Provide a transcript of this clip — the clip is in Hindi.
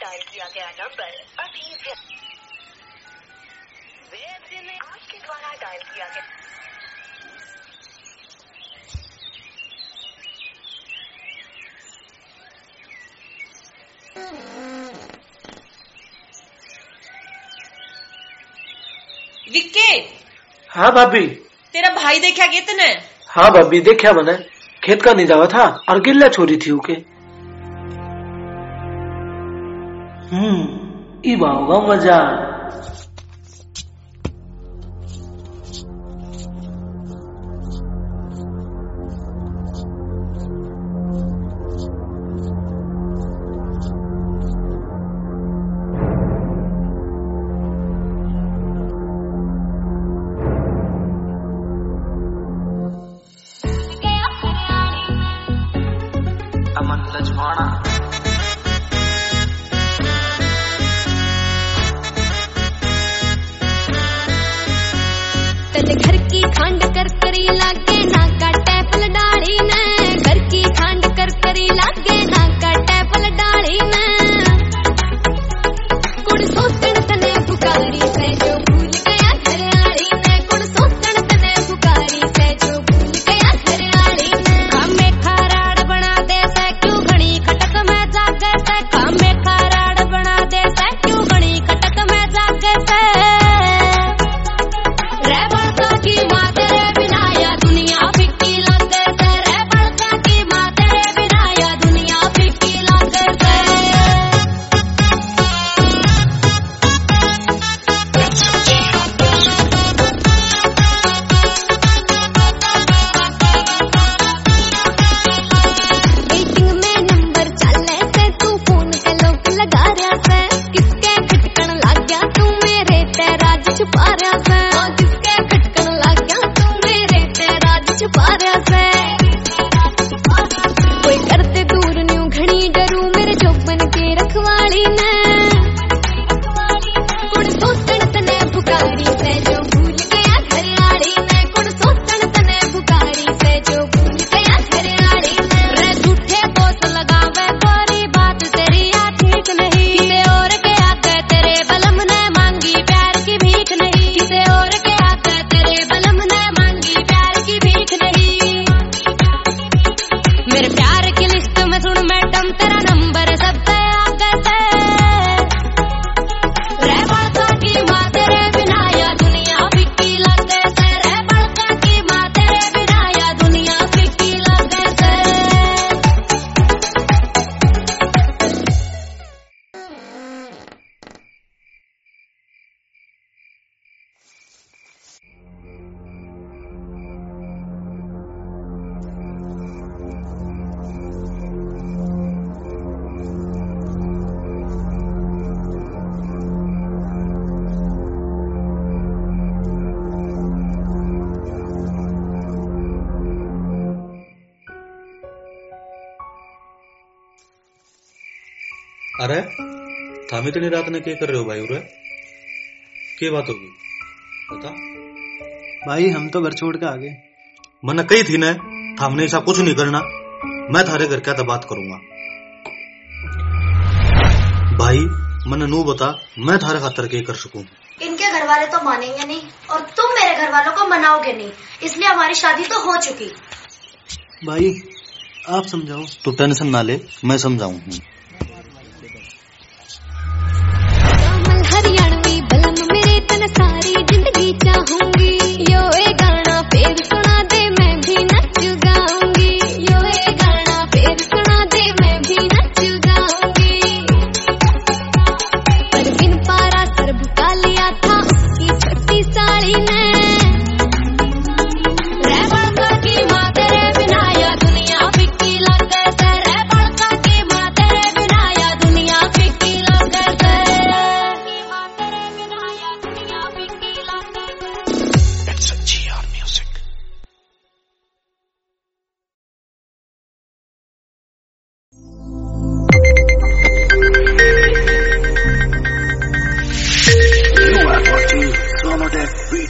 डायल किया गया नंबर अभी आपके द्वारा डायल किया गया। विक्के। हाँ भाभी। तेरा भाई देखा गया तने? हाँ भाभी देखा मैंने, खेत का नहीं जावा था और गिल्ला छोरी थी उके। इबा होगा मजा। अमन लजवाना तल घर की खांड कर करी लागे ना का टैपल डाली ने, घर की खांड कर करी लागे ना का टैपल डाली ने। कुड़ सोचण तने पुकारी से जो भूल गया घरआली ने, कुड़ सोचण तने पुकारी से जो भूल गया घरआली ने। कामे खाराड़ बना दे से क्यों घणी खटक में जागे से, कामे खाराड़ बना दे से क्यों घणी खटक में जागे से। की माँ तेरे बिना या दुनिया फिक्की लागे से, रे बड़का की माँ तेरे बिना या दुनिया फिक्की लागे से। मीटिंग में नंबर चले से तू फोन के लोग लगा रहा से, किसके खटकन लग गया तू मेरे ते राज छुपा रहा से। कोई करते दूर न्यू घनी डरू मेरे जोबन के रखवाली ने। कुड़ सोचण तने पुकारी से जो भूल गया घरआली ने, कुड़ सोचण तने पुकारी से जो भूल गया घरआली ने। रे झूठे दोस्त लगावे गोरी बात तेरी या ठीक नहीं, किसे और के आके तेरे बलम ने मांगी प्यार की भीख नहीं, किसे और के आके तेरे बलम ने मांगी प्यार की भीख नहीं। मेरे प्यार की लिस्ट में सुन मैडम तेरा नंबर सबसे आगे से, रे बड़का की माँ तेरे बिना या दुनिया फिक्की लागे से, रे बड़का की माँ तेरे बिना या दुनिया फिक्की लागे से। अरे थाम इतनी रात ने क्या कर रहे हो भाई? उरे क्या बात होगी बता भाई। हम तो घर छोड़ के आ गए। मैंने कही थी ना थामने ऐसा कुछ नहीं करना, मैं थारे घर क्या तो बात करूंगा। भाई मैंने नू बता मैं थारे खातर क्या कर सकूं। इनके घर वाले तो मानेंगे नहीं और तुम मेरे घर वालों को मनाओगे नहीं, इसलिए हमारी शादी तो हो चुकी। भाई आप समझाओ। तू टेंशन ना ले, मैं समझाऊं। हरियाणवी बलम मेरे तन सारी जिंदगी चाहूंगी, यो ए गाना फिर सुना दे मैं भी नच गाऊंगी, यो ए गाना फिर सुना दे मैं भी नच गाऊंगी। पर बिन पारा सर भुका लिया था उसकी छोटी साली ने, रे बड़का की माँ तेरे बिना या दुनिया फिक्की लागे से, रे बड़का की माँ तेरे बिना या दुनिया फिक्की लागे से। You are watching Sonodef Beat.